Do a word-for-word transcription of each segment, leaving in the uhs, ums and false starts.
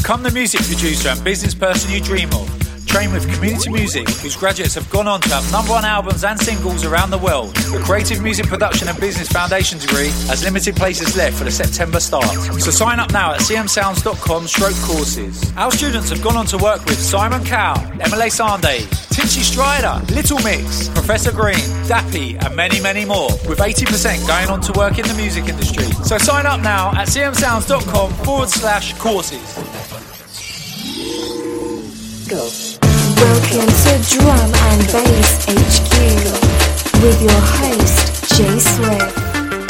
Become the music producer and business person you dream of. Train with Community Music, whose graduates have gone on to have number one albums and singles around the world. The Creative Music Production and Business Foundation degree has limited places left for the September start. So sign up now at c m sounds dot com stroke courses. Our students have gone on to work with Simon Cowell, Emily Sandé, Tinchy Strider, Little Mix, Professor Green, Dappy and many, many more, with eighty percent going on to work in the music industry. So sign up now at c m sounds dot com forward slash courses. Go. Welcome to Drum and Bass H Q with your host, Jay Swift.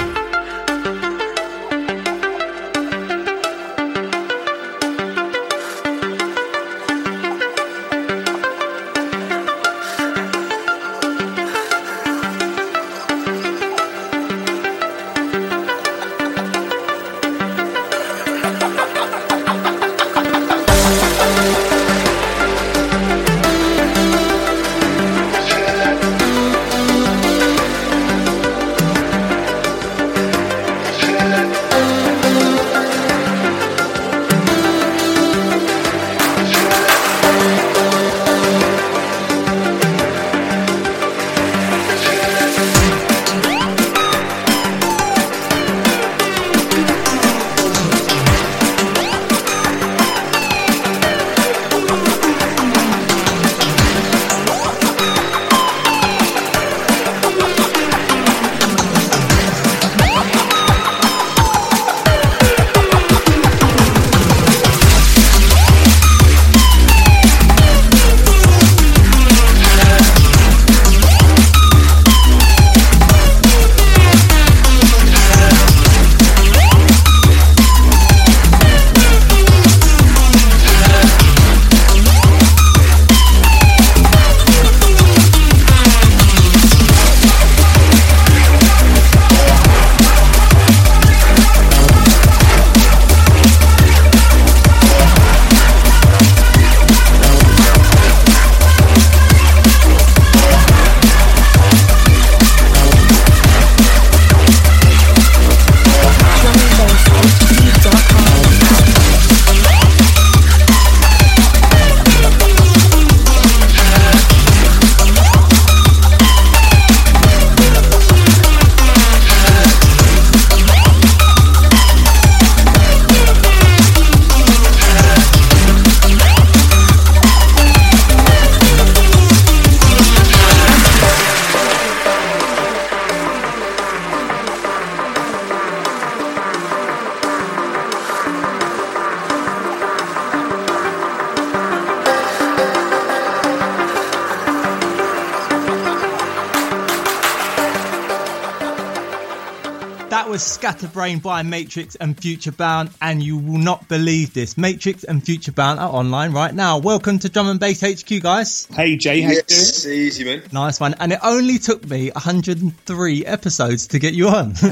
Scatterbrain by Matrix and Futurebound, and you will not believe this. Matrix and Futurebound are online right now. Welcome to Drum and Bass H Q, guys. Hey Jay, how yes, you doing? Easy, man. Nice one. And it only took me one hundred three episodes to get you on. I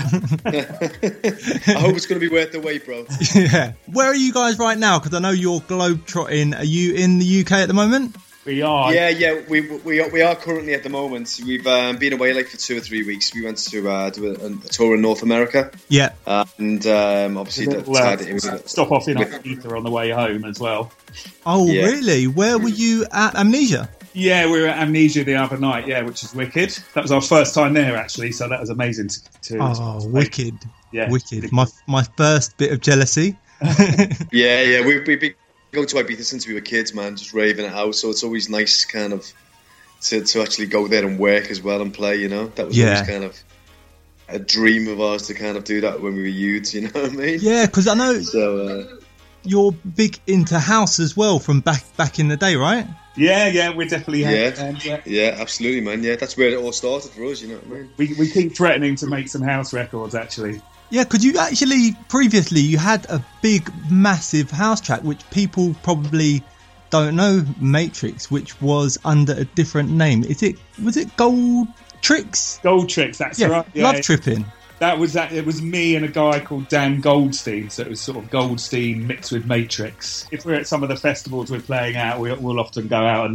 hope it's going to be worth the wait, bro. Yeah. Where are you guys right now? Because I know you're globetrotting. Are you in the U K at the moment? We are. Yeah, yeah, we we are, we are currently at the moment. We've um, been away like for two or three weeks. We went to uh, do a, a tour in North America. Yeah, uh, and um, obviously little, that, uh, it was a, stop off in Ibiza on the way home as well. Oh, yeah. Really? Where were you at Amnesia? Yeah, we were at Amnesia the other night. Yeah, which is wicked. That was our first time there actually, so that was amazing to. to oh, to wicked! Yeah, wicked. My my first bit of jealousy. yeah, yeah, we we. we go to Ibiza since we were kids, man, just raving it out. So it's always nice, kind of, to to actually go there and work as well and play. You know, that was yeah. always kind of a dream of ours to kind of do that when we were youths. You know what I mean? Yeah, because I know so, uh, you're big into house as well from back back in the day, right? Yeah, yeah, we're definitely yeah, and, yeah, yeah, absolutely, man. Yeah, that's where it all started for us. You know what I mean? We we keep threatening to make some house records, actually. Yeah, because you actually, previously, you had a big, massive house track, which people probably don't know, Matrix, which was under a different name. Is it, was it Gold Tricks? Gold Tricks, that's yeah, right. Yeah, Love Tripping. That was that. It was me and a guy called Dan Goldstein, so it was sort of Goldstein mixed with Matrix. If we're at some of the festivals we're playing at, we'll, we'll often go out and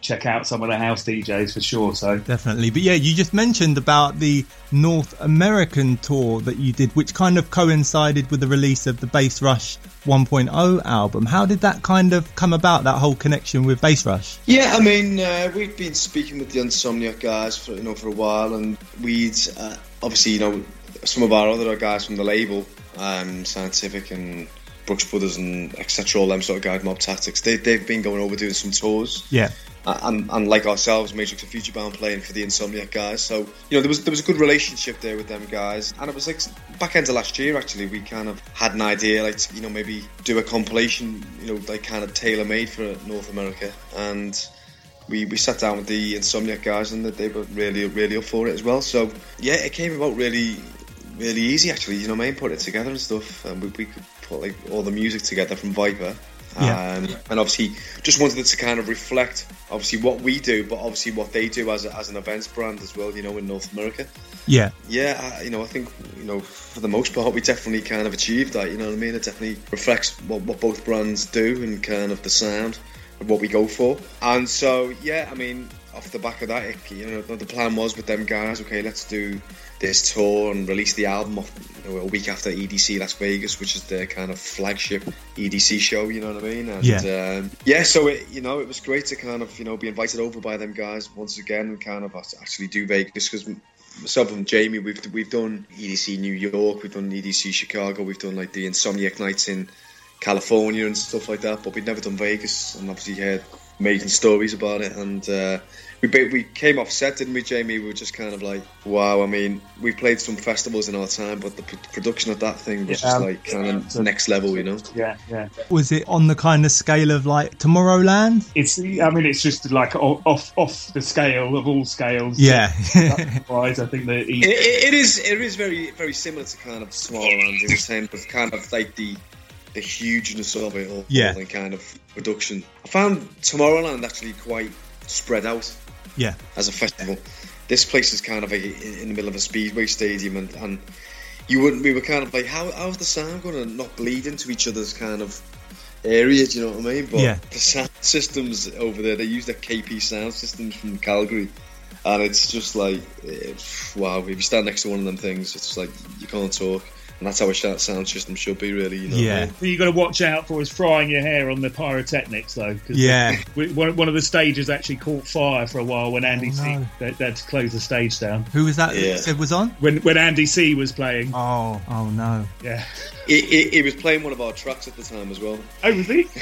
check out some of the house D Js for sure. So definitely. But yeah, you just mentioned about the North American tour that you did, which kind of coincided with the release of the Bass Rush one point oh album. How did that kind of come about, that whole connection with Bass Rush? Yeah, I mean, uh, we've been speaking with the Insomniac guys for, you know, for a while, and we'd uh, obviously, you know, some of our other guys from the label, um, Scientific and Brooks Brothers and et cetera, all them sort of guys, Mob Tactics, they, they've been going over doing some tours. Yeah. Uh, and, and like ourselves, Matrix and Future Bound playing for the Insomniac guys. So, you know, there was there was a good relationship there with them guys. And it was like back end of last year, actually, we kind of had an idea, like, to, you know, maybe do a compilation, you know, like kind of tailor-made for North America. And we, we sat down with the Insomniac guys and they were really, really up for it as well. So, yeah, it came about really, really easy, actually. You know what I mean? Put it together and stuff. And we, we could put, like, all the music together from Viper. Yeah. Um, and obviously just wanted it to kind of reflect obviously what we do, but obviously what they do as a, as an events brand as well, you know, in North America. Yeah. Yeah, I, you know, I think, you know, for the most part we definitely kind of achieved that, you know what I mean? It definitely reflects what, what both brands do and kind of the sound of what we go for. And so, yeah, I mean, off the back of that, it, you know, the plan was with them guys, okay, let's do this tour and release the album off, you know, a week after E D C Las Vegas, which is their kind of flagship E D C show, you know what I mean? And yeah, um, yeah, so it, you know, it was great to kind of, you know, be invited over by them guys once again and kind of actually do Vegas, because myself and Jamie, we've we've done E D C New York, we've done E D C Chicago, we've done like the Insomniac nights in California and stuff like that, but we'd never done Vegas, and obviously heard amazing stories about it. And uh, we we came off set, didn't we, Jamie? We were just kind of like, wow. I mean, we played some festivals in our time, but the p- production of that thing was yeah, just like kind of next level, you know? Yeah, yeah. Was it on the kind of scale of like Tomorrowland? It's, I mean, it's just like off off the scale of all scales. Yeah. Wise, I think that it, it, it is it is very very similar to kind of Tomorrowland in the sense of kind of like the the hugeness of it all, yeah, and kind of production. I found Tomorrowland actually quite spread out. Yeah, as a festival, this place is kind of like in the middle of a speedway stadium, and, and you wouldn't. We were kind of like, how how's the sound going to not bleed into each other's kind of area? Do you know what I mean? But yeah, the sound systems over there, they use the K P sound systems from Calgary, and it's just like, it's, wow. If you stand next to one of them things, it's like you can't talk. And that's how a sound system should be, really. You know yeah. What I mean? What you've got to watch out for is frying your hair on the pyrotechnics, though. Cause yeah. The, one, one of the stages actually caught fire for a while when Andy oh, C. No. They, they had to close the stage down. Who was that? Yeah. That said was on when when Andy C. was playing. Oh, oh no. Yeah. He, he, he was playing one of our tracks at the time as well. Oh, was he?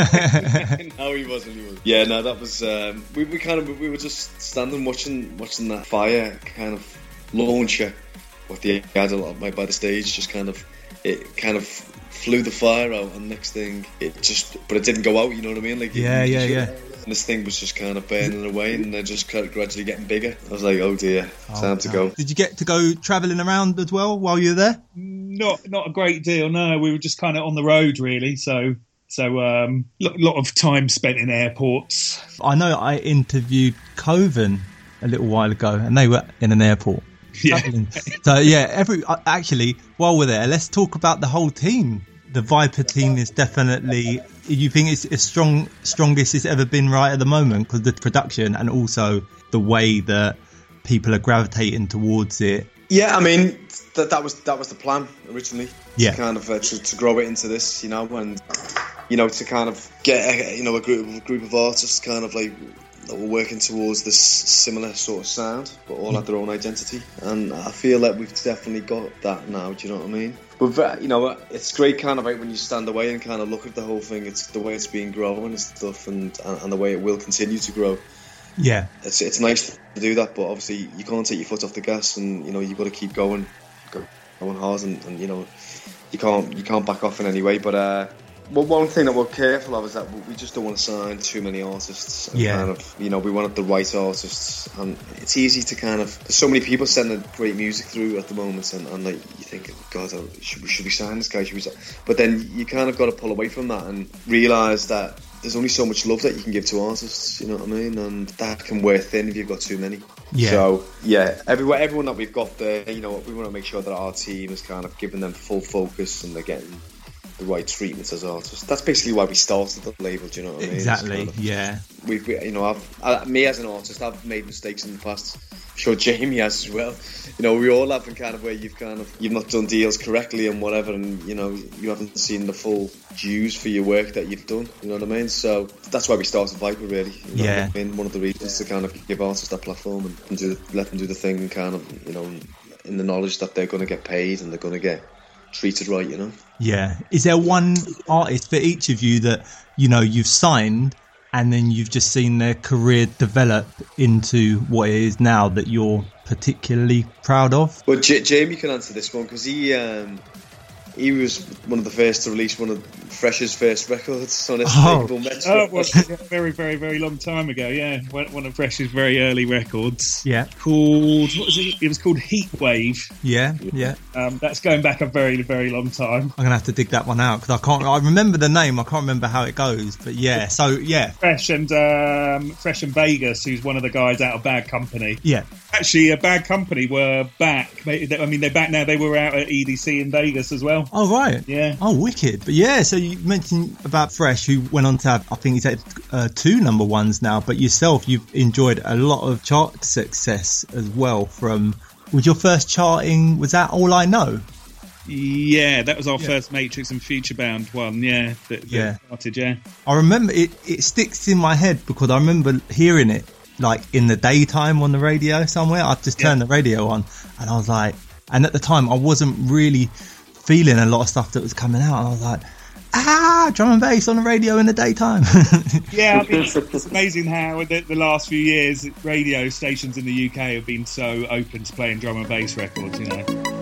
No, he wasn't. He wasn't. Yeah, no, that was. Um, we we kind of we were just standing watching watching that fire kind of launcher with the guys by the stage, just kind of. It kind of flew the fire out, and next thing it just, but it didn't go out. You know what I mean? Like yeah, it, yeah, just, yeah. And this thing was just kind of burning away, and then just kind of gradually getting bigger. I was like, oh dear, oh, time to no. go. Did you get to go travelling around as well while you were there? Not, not a great deal. No, we were just kind of on the road, really. So, so um, a lot of time spent in airports. I know I interviewed Coven a little while ago, and they were in an airport. Yeah. So yeah, every actually while we're there, let's talk about the whole team. The Viper team is definitely. You think it's as strong, strongest it's ever been right at the moment, because the production and also the way that people are gravitating towards it. Yeah, I mean that that was that was the plan originally. Yeah, to kind of uh, to, to grow it into this, you know, and you know to kind of get a, you know a group a group of artists kind of like. That we're working towards this similar sort of sound, but all have their own identity, and I feel like we've definitely got that now. Do you know what I mean? But you know, it's great kind of like when you stand away and kind of look at the whole thing. It's the way it's been growing and stuff, and and the way it will continue to grow. Yeah, it's it's nice to do that, but obviously you can't take your foot off the gas, and you know you've got to keep going, going hard, and, and you know you can't you can't back off in any way. But uh, well, one thing that we're careful of is that we just don't want to sign too many artists. And yeah. Kind of, you know, we wanted the right artists, and it's easy to kind of. There's so many people sending great music through at the moment, and, and like you think, God, should we should we sign this guy? Should we? Sign? But then you kind of got to pull away from that and realise that there's only so much love that you can give to artists. You know what I mean? And that can wear thin if you've got too many. Yeah. So yeah, everyone, everyone that we've got there, you know, we want to make sure that our team is kind of giving them full focus and they're getting. the right treatment as artists. That's basically why we started the label. Do you know what I mean? Exactly. Kind of, yeah. We've, we, you know, I've I, me as an artist, I've made mistakes in the past. I'm sure Jamie has as well. You know, we all have, and kind of where you've kind of you've not done deals correctly and whatever, and you know you haven't seen the full dues for your work that you've done. You know what I mean? So that's why we started Viper, really. You know, Yeah. I mean, one of the reasons to kind of give artists that platform and, and do let them do the thing, and kind of, you know, in the knowledge that they're going to get paid and they're going to get treated right. You know. Yeah. Is there one artist for each of you that, you know, you've signed and then you've just seen their career develop into what it is now that you're particularly proud of? Well, J- Jamie can answer this one because he um, he was one of the first to release one of Fresh's first records on his Oh. Metro. Oh, well, yeah, very, very, very long time ago. Yeah, one one of Fresh's very early records. Yeah. Called what was it? It was called Heat Wave. Yeah, yeah. Um, that's going back a very, very long time. I'm gonna have to dig that one out because I can't. I remember the name. I can't remember how it goes. But yeah. So yeah, Fresh and um, Fresh and Vegas, who's one of the guys out of Bad Company. yeah. Actually, a Bad Company were back. They, they, I mean, they're back now. They were out at E D C in Vegas as well. Oh right. Yeah. Oh wicked. But yeah. So you mentioned about Fresh, who went on to have, I think he's had uh, two number ones now. But yourself, you've enjoyed a lot of chart success as well. From was your first charting? Was that All I Know? Yeah, that was our Yeah. first Matrix and Future Bound one. Yeah, that, that Yeah. started. Yeah. I remember it. It sticks in my head because I remember hearing it like in the daytime on the radio somewhere. I just turned Yeah. the radio on and I was like, and at the time I wasn't really feeling a lot of stuff that was coming out. And I was like, ah, drum and bass on the radio in the daytime. Yeah, I mean, it's, it's amazing how the, the last few years radio stations in the U K have been so open to playing drum and bass records. You know.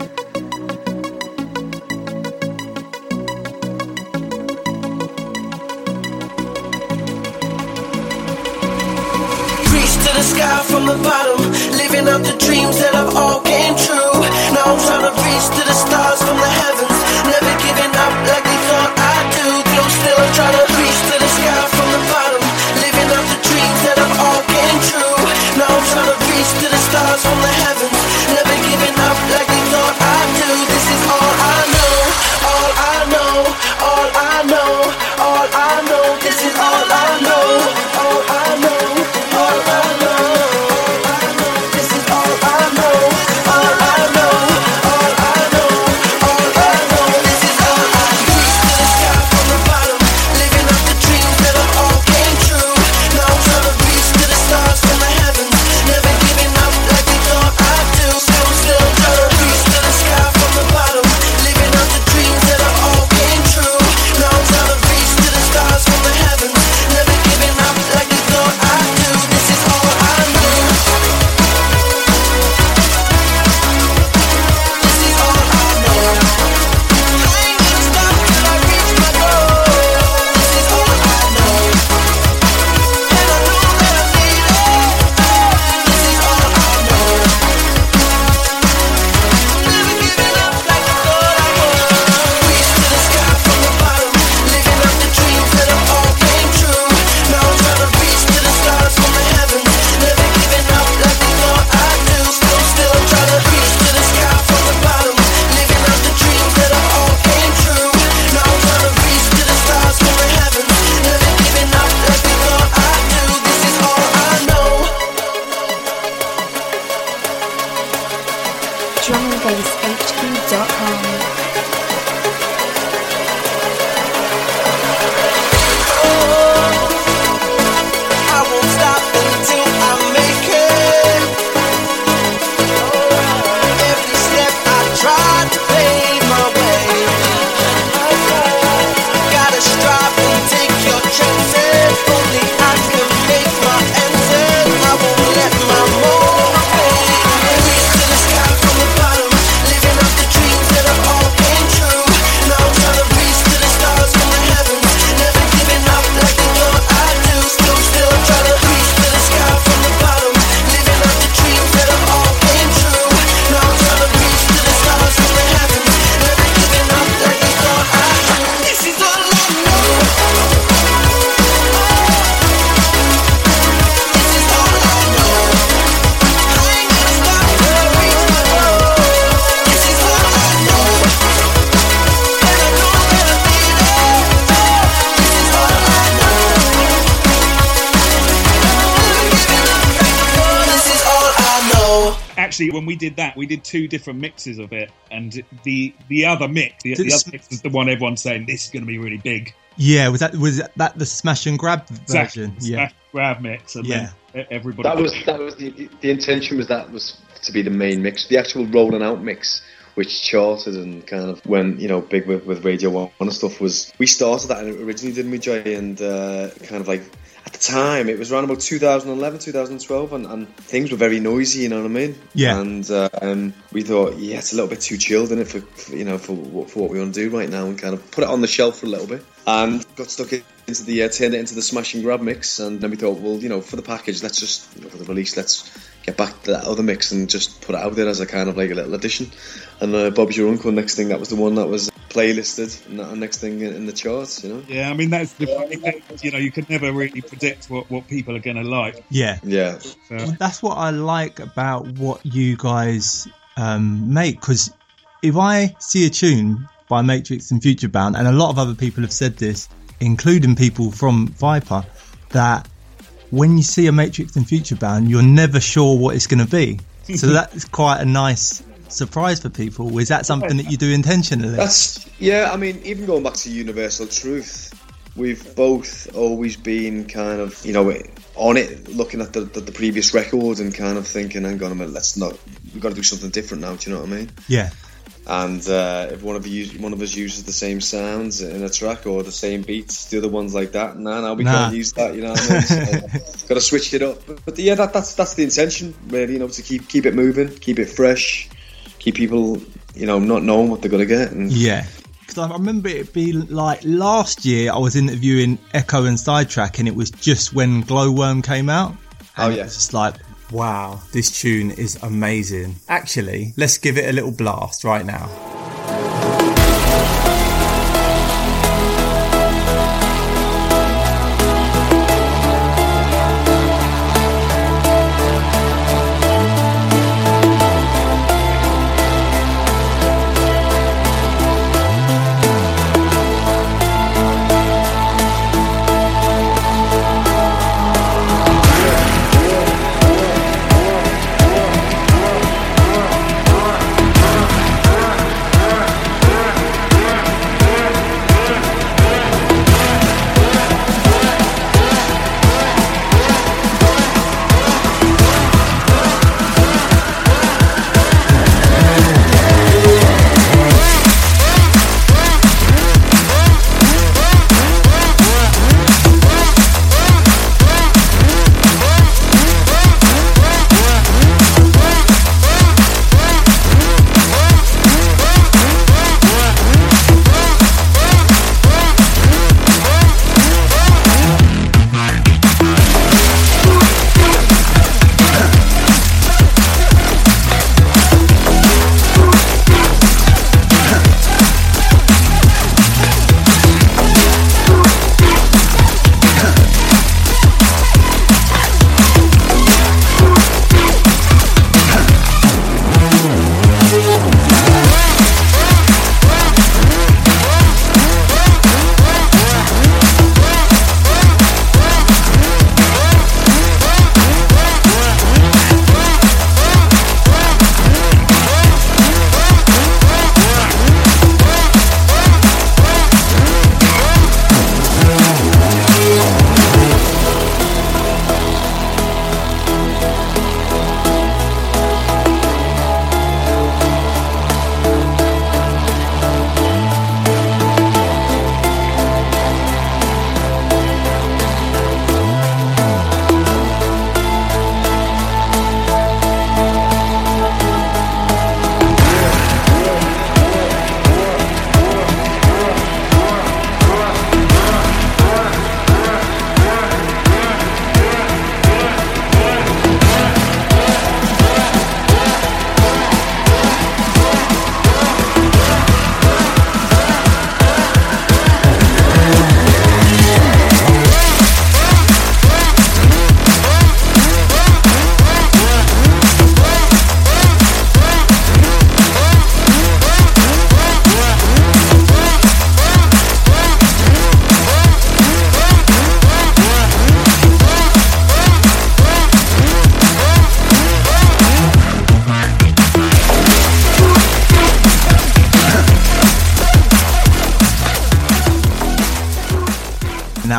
To the sky from the bottom, living out the dreams that have all came true. Now I'm trying to reach to the stars from the heavens, never giving up like they thought I'd do. Though still I'm trying to reach to the sky from the bottom, living out the dreams that have all came true. Now I'm trying to reach to the stars from the heavens, never giving up like they thought I'd do. This is all I know, all I know, all I know, all I know. This is all I know, all I know. All I know, all I know, this is all I know, all I know, all I know, all I know. actually, when we did that, we did two different mixes of it, and the the other mix, the, the other mix was the one everyone's saying this is going to be really big. Yeah, was that was that the smash and grab exactly. version? Smash yeah, grab mix, and yeah. then everybody. That was that was the the intention was that was to be the main mix, the actual rolling out mix, which charted and kind of went, you know, big with, with Radio One and stuff. Was we started that originally, didn't we, Jay? And uh, kind of like. At the time, it was around about two thousand eleven, two thousand twelve, and, and things were very noisy, you know what I mean? Yeah. And uh, um, we thought, yeah, it's a little bit too chilled, isn't it, for, for you know, for, for what we want to do right now, and kind of put it on the shelf for a little bit. And got stuck into the, uh, turned it into the smash and grab mix, and then we thought, well, you know, for the package, let's just, you know, for the release, let's get back to that other mix and just put it out there as a kind of like a little addition. And uh, Bob's Your Uncle, next thing, that was the one that was playlisted, and that next thing in the charts, you know? Yeah, I mean, that's the funny thing, you know, you could never really predict what, what people are going to like. Yeah. Yeah. So. That's what I like about what you guys um, make, because if I see a tune by Matrix and Futurebound, and a lot of other people have said this, including people from Viper, that when you see a Matrix and Futurebound, you're never sure what it's going to be. So that's quite a nice surprise for people. Is that something that you do intentionally? That's yeah. I mean, even going back to Universal Truth, we've both always been kind of, you know, on it, looking at the, the, the previous record and kind of thinking, hang on a minute, let's not, we've got to do something different now. Do you know what I mean? Yeah. And uh, if one of you, one of us uses the same sounds in a track or the same beats, the other one's like that. Nah, no, we nah. can't use that. You know what I mean? So, got to switch it up. But, but yeah, that, that's that's the intention, really. You know, to keep keep it moving, keep it fresh, keep people, you know, not knowing what they're gonna get. And yeah, because I remember it being like last year. I was interviewing Echo and Sidetrack, and it was just when Glowworm came out. Oh yeah, it's just like, wow, this tune is amazing. Actually, let's give it a little blast right now.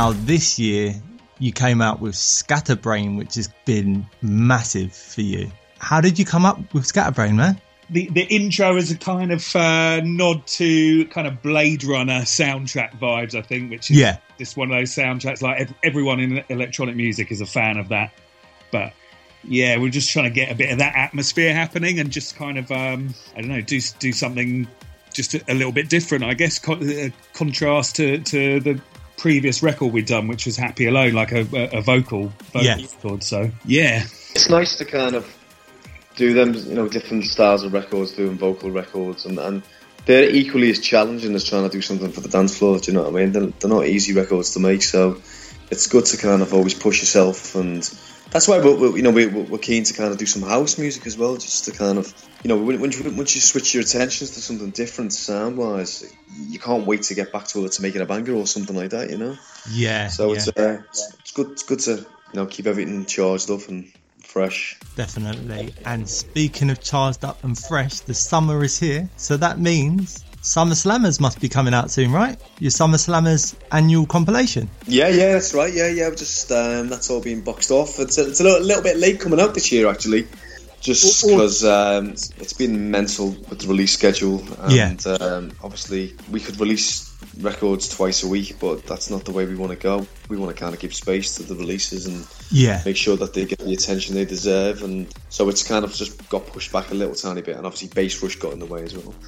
now this year you came out with Scatterbrain, which has been massive for you. How did you come up with Scatterbrain, man? The the intro is a kind of uh, nod to kind of Blade Runner soundtrack vibes, I think, which is yeah. just one of those soundtracks. Like everyone in electronic music is a fan of that. But yeah, we're just trying to get a bit of that atmosphere happening and just kind of, um, I don't know, do do something just a, a little bit different, I guess, co- uh, contrast to, to the previous record we'd done, which was Happy Alone, like a, a, a vocal, vocal yeah. record. So, yeah. It's nice to kind of do them, you know, different styles of records, doing vocal records, and, and they're equally as challenging as trying to do something for the dance floor. Do you know what I mean? They're, they're not easy records to make, so it's good to kind of always push yourself, and that's why we're, we're you know we're, we're keen to kind of do some house music as well, just to kind of, you know, when, when you, once you switch your attentions to something different sound wise, you can't wait to get back to it, to making a banger or something like that, you know. Yeah. So yeah. it's uh, it's good it's good to, you know, keep everything charged up and fresh. Definitely. And speaking of charged up and fresh, the summer is here, so that means Summer Slammers must be coming out soon, right? Your Summer Slammers annual compilation. Yeah, yeah, that's right. Yeah, yeah. Just um, that's all being boxed off. It's a, it's a little, little bit late coming out this year, actually, just because um, it's been mental with the release schedule, and yeah. um, obviously we could release records twice a week, but that's not the way we want to go. We want to kind of give space to the releases and yeah. make sure that they get the attention they deserve, and so it's kind of just got pushed back a little tiny bit, and obviously Bass Rush got in the way as well.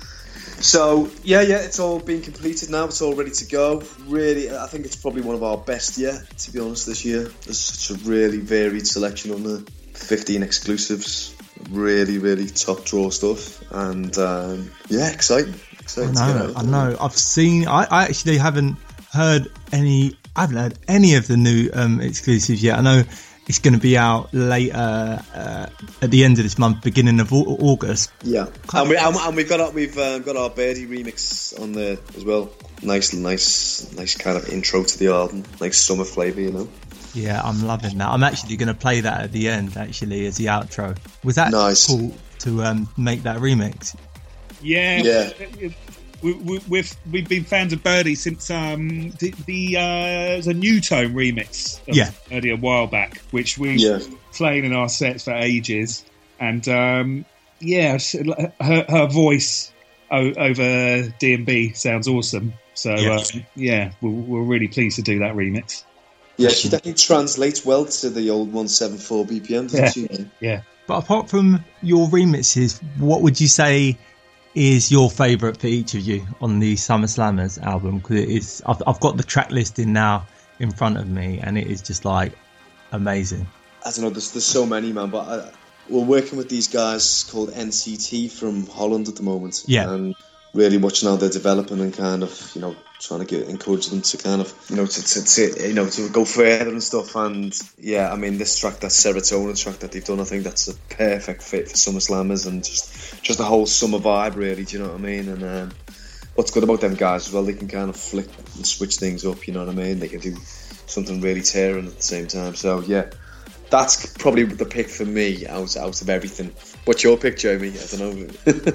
So yeah, yeah, it's all been completed now. It's all ready to go. Really, I think it's probably one of our best yet, to be honest, this year. There's such a really varied selection on there. fifteen exclusives, really, really top draw stuff, and um, yeah, exciting. exciting I know, I know. I've seen. I, I actually haven't heard any. I haven't heard any of the new um, exclusives yet. I know it's going to be out later uh, at the end of this month, beginning of August. Yeah, and, we, and, and we've got our, we've uh, got our Birdie remix on there as well. Nice, nice, nice kind of intro to the album. Nice summer flavour, you know. Yeah, I'm loving that. I'm actually going to play that at the end, actually, as the outro. Was that nice. cool to um, make that remix? Yeah, yeah. We, we, we've we've been fans of Birdie since um, the, the uh, there's a New Tone remix of yeah. Birdie a while back, which we yeah. played in our sets for ages, and um, yeah, her, her voice o- over D and B sounds awesome. So yeah, uh, yeah we're, we're really pleased to do that remix. Yeah, she definitely translates well to the old one seventy-four B P M, doesn't yeah. she? Yeah. But apart from your remixes, what would you say is your favourite for each of you on the Summer Slammers album? Because it is, I've, I've got the track listing now in front of me, and it is just like amazing. I don't know, there's, there's so many, man, but I, we're working with these guys called N C T from Holland at the moment. Yeah. And really watching how they're developing and kind of, you know, trying to get encourage them to kind of, you know, to, to, to you know, to go further and stuff. And yeah, I mean, this track, that Serotonin track that they've done, I think that's a perfect fit for Summer Slammers, and just just a whole summer vibe, really. Do you know what I mean? And um, what's good about them guys as well, they can kind of flick and switch things up. You know what I mean? They can do something really tearing at the same time. So yeah, that's probably the pick for me out out of everything. What's your pick, Jamie? I don't know.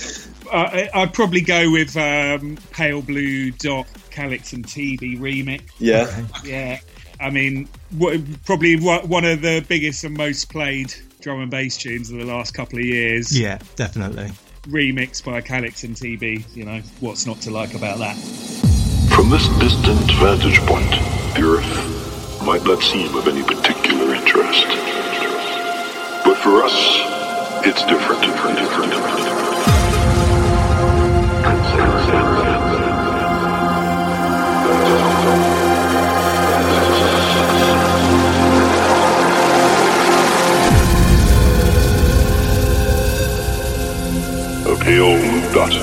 I, I'd probably go with um, Pale Blue Dot Calyx and T B remix. Yeah, okay. yeah. I mean, what, probably one of the biggest and most played drum and bass tunes of the last couple of years. Yeah, definitely. Remixed by Calyx and T B. You know, what's not to like about that? From this distant vantage point, the Earth might not seem of any particular interest, but for us, it's different, different, different, different. A pale blue dot,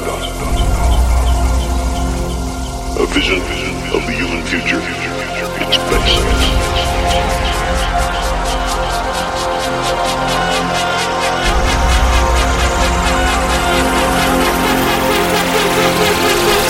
a vision of the human future in space. We'll be right back.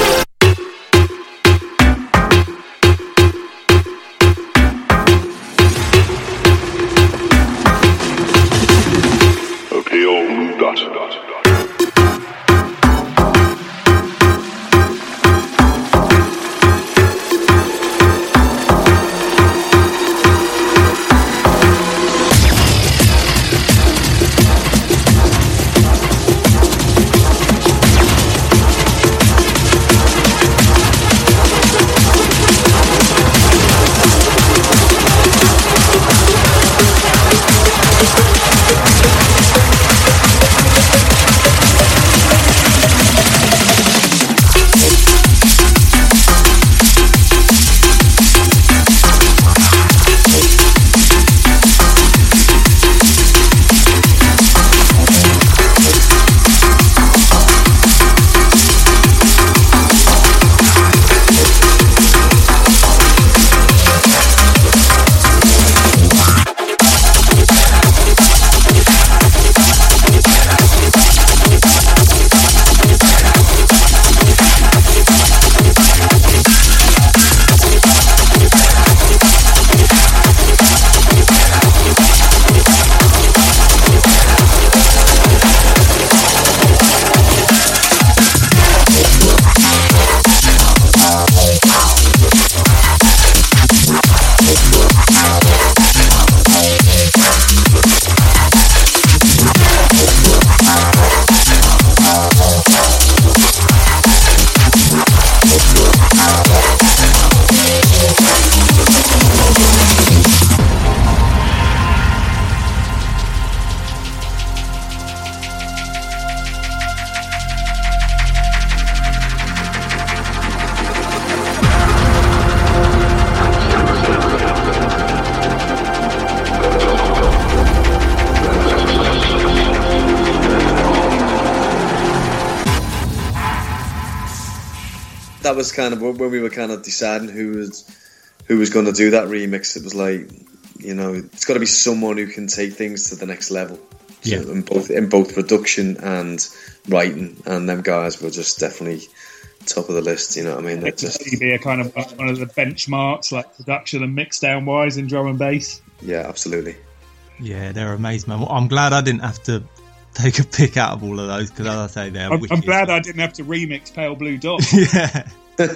was kind of when we were kind of deciding who was who was going to do that remix. It was like, you know, it's got to be someone who can take things to the next level. Yeah, so in both in both production and writing, and them guys were just definitely top of the list. You know what I mean? They're just be a kind of one of the benchmarks, like production and mix down wise in drum and bass. Yeah, absolutely. Yeah, they're amazing, man. I'm glad I didn't have to take a pick out of all of those because, as I say, they're. I'm, wicked. I'm glad I didn't have to remix Pale Blue Dot. Yeah.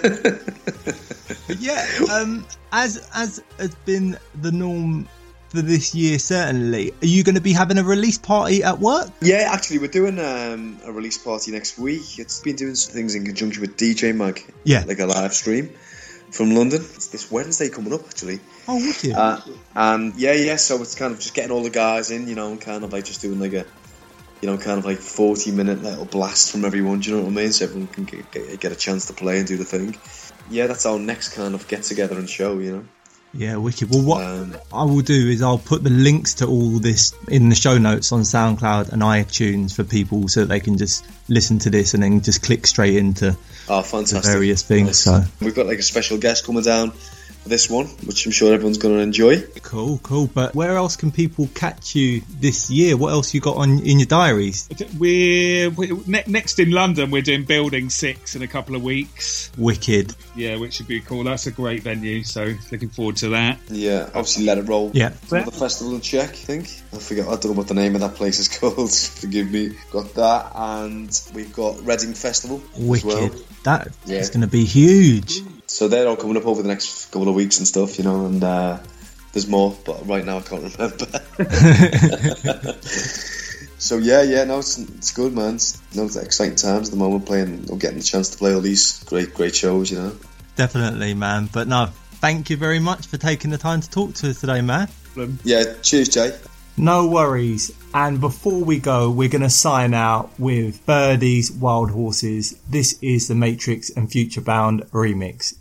But yeah, um, as as has been the norm for this year, certainly, are you going to be having a release party at work? Yeah, actually, we're doing um, a release party next week. It's been doing some things in conjunction with D J Mag. Yeah, like a live stream from London. It's this Wednesday coming up, actually. Oh, wicked. Uh, and yeah, yeah. So it's kind of just getting all the guys in, you know, and kind of like just doing like a, you know, kind of like forty minute little blast from everyone. Do you know what I mean? So everyone can get, get, get a chance to play and do the thing. Yeah, that's our next kind of get together and show, you know. Yeah, wicked. Well, what um, I will do is I'll put the links to all this in the show notes on SoundCloud and iTunes for people so that they can just listen to this and then just click straight into oh, fantastic. the various things. Nice. So we've got like a special guest coming down for this one, which I'm sure everyone's going to enjoy. Cool, cool. But where else can people catch you this year? What else you got on in your diaries? We're, we're ne- next in London. We're doing Building Six in a couple of weeks. Wicked. Yeah, which should be cool. That's a great venue, so looking forward to that. Yeah, obviously Let It Roll. Yeah, the festival in Czech, I think. I forget. I don't know what the name of that place is called. Forgive me. Got that, and we've got Reading Festival. Wicked. As well. That yeah. is going to be huge. So they're all coming up over the next couple of weeks and stuff, you know, and uh, there's more, but right now I can't remember. So yeah, yeah, no, it's, it's good, man. It's, you know, it's exciting times at the moment, playing or getting the chance to play all these great, great shows, you know. Definitely, man. But no, thank you very much for taking the time to talk to us today, man. Yeah, cheers, Jay. No worries. And before we go, we're going to sign out with Birdie's Wild Horses. This is the Matrix and Futurebound remix.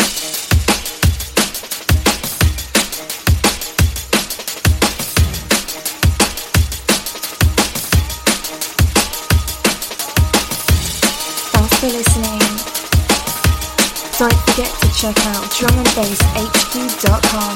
Thanks for listening. Don't forget to check out drum and bass h q dot com.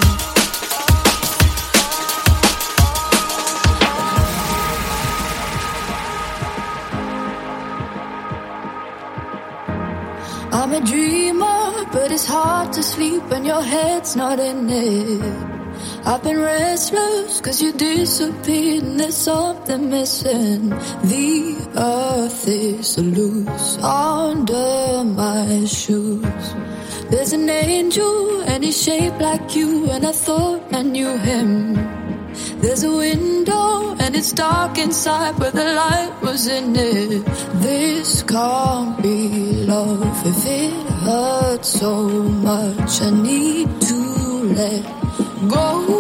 I'm a dreamer, but it's hard to sleep when your head's not in it. I've been restless cause you disappeared and there's something missing. The earth is loose under my shoes. There's an angel and he's shaped like you, and I thought I knew him. There's a window and it's dark inside, but the light was in it. This can't be love if it hurts so much. I need to let go.